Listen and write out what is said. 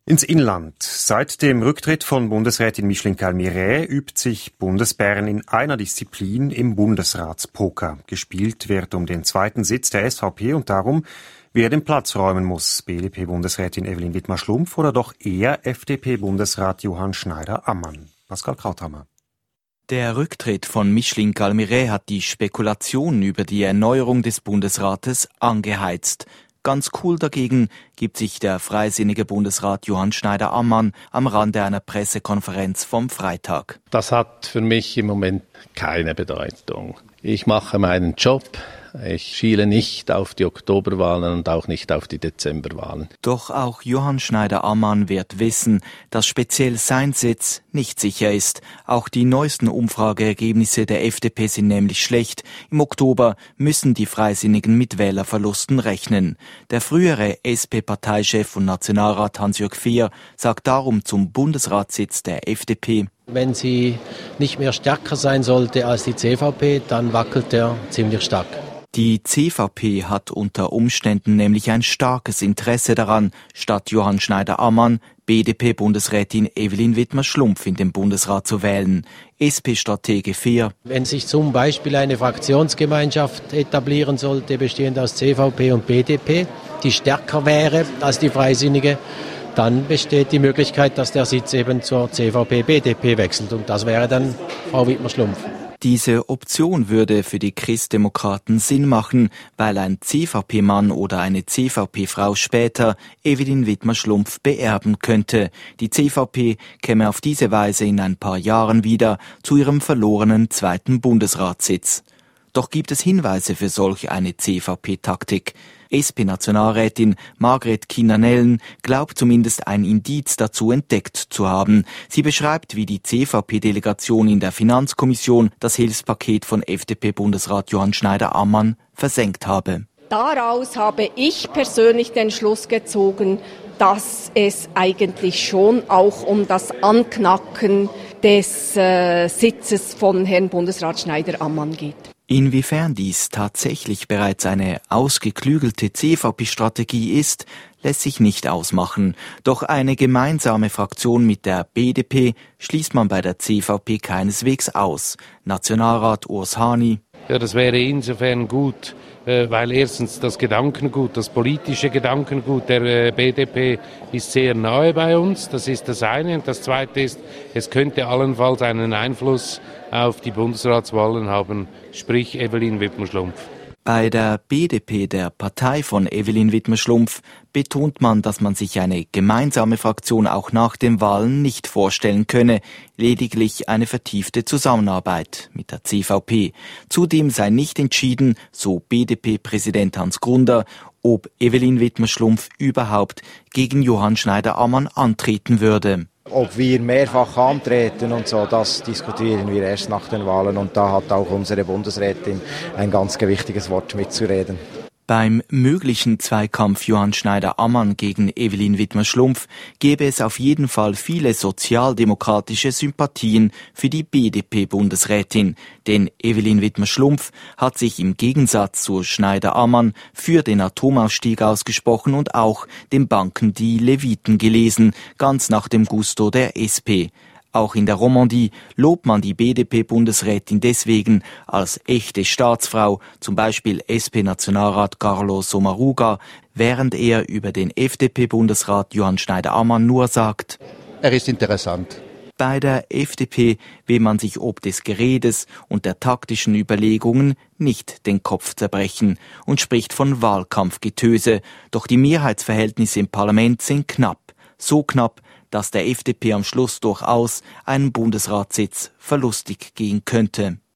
Ins Inland. Seit dem Rücktritt von Bundesrätin Micheline Calmy-Rey übt sich Bundesbern in einer Disziplin im Bundesratspoker. Gespielt wird um den zweiten Sitz der SVP und darum, wer den Platz räumen muss. BDP-Bundesrätin Evelyn Wittmer-Schlumpf oder doch eher FDP-Bundesrat Johann Schneider-Ammann. Pascal Krauthammer. Der Rücktritt von Micheline Calmy-Rey hat die Spekulationen über die Erneuerung des Bundesrates angeheizt. Ganz cool dagegen gibt sich der freisinnige Bundesrat Johann Schneider-Ammann am Rande einer Pressekonferenz vom Freitag. Das hat für mich im Moment keine Bedeutung. Ich mache meinen Job. Ich schiele nicht auf die Oktoberwahlen und auch nicht auf die Dezemberwahlen. Doch auch Johann Schneider-Ammann wird wissen, dass speziell sein Sitz nicht sicher ist. Auch die neuesten Umfrageergebnisse der FDP sind nämlich schlecht. Im Oktober müssen die Freisinnigen mit Wählerverlusten rechnen. Der frühere SP-Parteichef und Nationalrat Hans-Jörg Fehr sagt darum zum Bundesratssitz der FDP: Wenn sie nicht mehr stärker sein sollte als die CVP, dann wackelt er ziemlich stark. Die CVP hat unter Umständen nämlich ein starkes Interesse daran, statt Johann Schneider-Ammann BDP-Bundesrätin Evelyn Wittmer-Schlumpf in den Bundesrat zu wählen. SP-Stratege Fehr: Wenn sich zum Beispiel eine Fraktionsgemeinschaft etablieren sollte, bestehend aus CVP und BDP, die stärker wäre als die Freisinnige, dann besteht die Möglichkeit, dass der Sitz eben zur CVP-BDP wechselt. Und das wäre dann Frau Wittmer-Schlumpf. Diese Option würde für die Christdemokraten Sinn machen, weil ein CVP-Mann oder eine CVP-Frau später Evelyn Wittmer-Schlumpf beerben könnte. Die CVP käme auf diese Weise in ein paar Jahren wieder zu ihrem verlorenen zweiten Bundesratssitz. Doch gibt es Hinweise für solch eine CVP-Taktik. SP-Nationalrätin Margret Kiener-Nellen glaubt zumindest ein Indiz dazu entdeckt zu haben. Sie beschreibt, wie die CVP-Delegation in der Finanzkommission das Hilfspaket von FDP-Bundesrat Johann Schneider-Ammann versenkt habe. Daraus habe ich persönlich den Schluss gezogen, dass es eigentlich schon auch um das Anknacken des Sitzes von Herrn Bundesrat Schneider-Ammann geht. Inwiefern dies tatsächlich bereits eine ausgeklügelte CVP-Strategie ist, lässt sich nicht ausmachen. Doch eine gemeinsame Fraktion mit der BDP schließt man bei der CVP keineswegs aus. Nationalrat Urs Hani: Ja, das wäre insofern gut, weil erstens das Gedankengut, das politische Gedankengut der BDP ist sehr nahe bei uns. Das ist das eine. Und das zweite ist, es könnte allenfalls einen Einfluss auf die Bundesratswahlen haben, sprich Evelyn Wittmer-Schlumpf. Bei der BDP, der Partei von Evelyn Wittmer-Schlumpf, betont man, dass man sich eine gemeinsame Fraktion auch nach den Wahlen nicht vorstellen könne, lediglich eine vertiefte Zusammenarbeit mit der CVP. Zudem sei nicht entschieden, so BDP-Präsident Hans Grunder, ob Evelyn Wittmer-Schlumpf überhaupt gegen Johann Schneider-Ammann antreten würde. Ob wir mehrfach antreten und so, das diskutieren wir erst nach den Wahlen und da hat auch unsere Bundesrätin ein ganz gewichtiges Wort mitzureden. Beim möglichen Zweikampf Johann Schneider-Ammann gegen Evelyn Wittmer-Schlumpf gäbe es auf jeden Fall viele sozialdemokratische Sympathien für die BDP-Bundesrätin, denn Evelyn Wittmer-Schlumpf hat sich im Gegensatz zu Schneider-Ammann für den Atomausstieg ausgesprochen und auch den Banken die Leviten gelesen, ganz nach dem Gusto der SP. Auch in der Romandie lobt man die BDP-Bundesrätin deswegen als echte Staatsfrau, zum Beispiel SP-Nationalrat Carlos Sommaruga, während er über den FDP-Bundesrat Johann Schneider-Ammann nur sagt: Er ist interessant. Bei der FDP will man sich ob des Geredes und der taktischen Überlegungen nicht den Kopf zerbrechen und spricht von Wahlkampfgetöse. Doch die Mehrheitsverhältnisse im Parlament sind knapp. So knapp, dass der FDP am Schluss durchaus einen Bundesratssitz verlustig gehen könnte.